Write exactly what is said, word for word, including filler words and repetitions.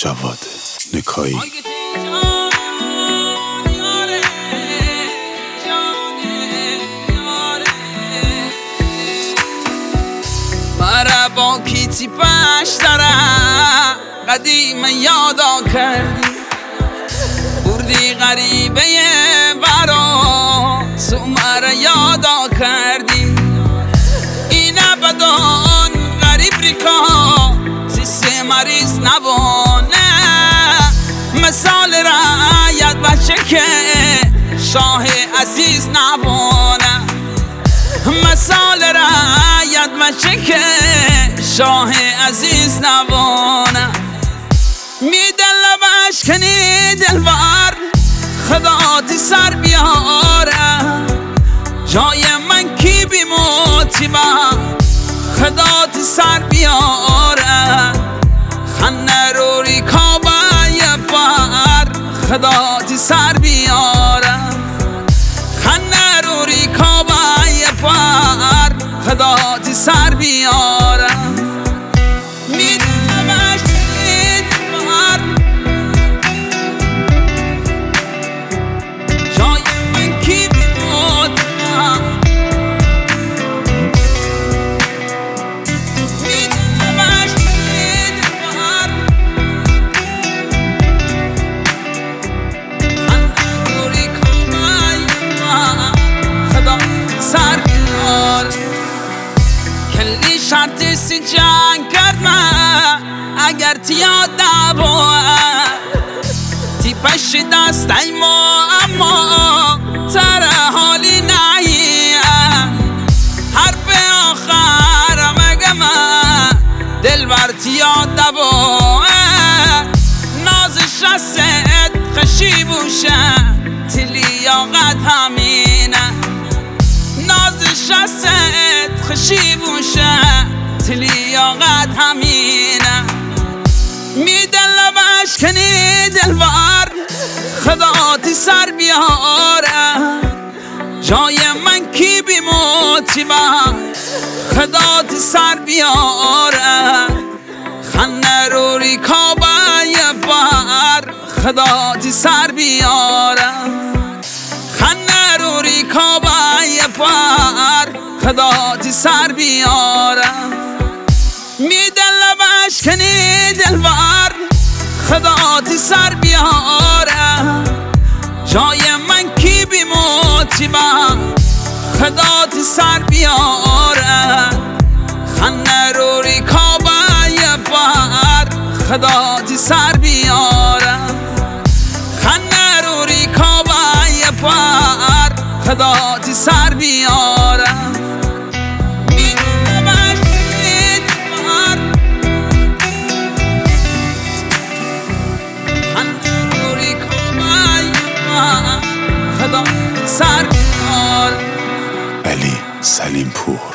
جواد نکایی. مرا با کیتی پشترم قدیم یادا کردی، بردی غریبه برا تو مرا یادا کردی. این ابدان غریب ریکا سیسه مریض نبانه، مثال رعیت بچه که شاه عزیز نبانه، مثال رعیت بچه که شاه عزیز نبانه. می دل بشکنی دلبر خدا تی سر بیاره، جای من کی بی موتیبه خدا تی سر بیاره. خنه رو ریکابه پر خدا تی سر بیاره، خنه رو ریکابه پر خدا تی سر بیاره. کلی شرطی سی جنگ کرد من اگر تیا دعوا تی پش دست ایما، اما تر حالی نهی حرف آخر مگه من دل بر تیا دعوا. نازش رست خشی بوشه تی لیاقت همینه، نازش رست خشی بوشه تی لیاقت همینه. می دل بشکنی دلبر خدا تی سر بیاره، جای من کی بی موتیبه خدا تی سر بیاره. خنه رو ریکابه پر خدا تی سر بیاره، خنه رو ریکابه پر خدا تی سر بیاره. می دل بشکنی دلبر خدا تی سر بیاره، جای من کی بی موتیبه خدا تی سر بیاره. خنه رو ریکابه پر خدا تی سر بیاره، خنه رو ریکابه پر خدا تی سر بیاره. علی سلیم پور.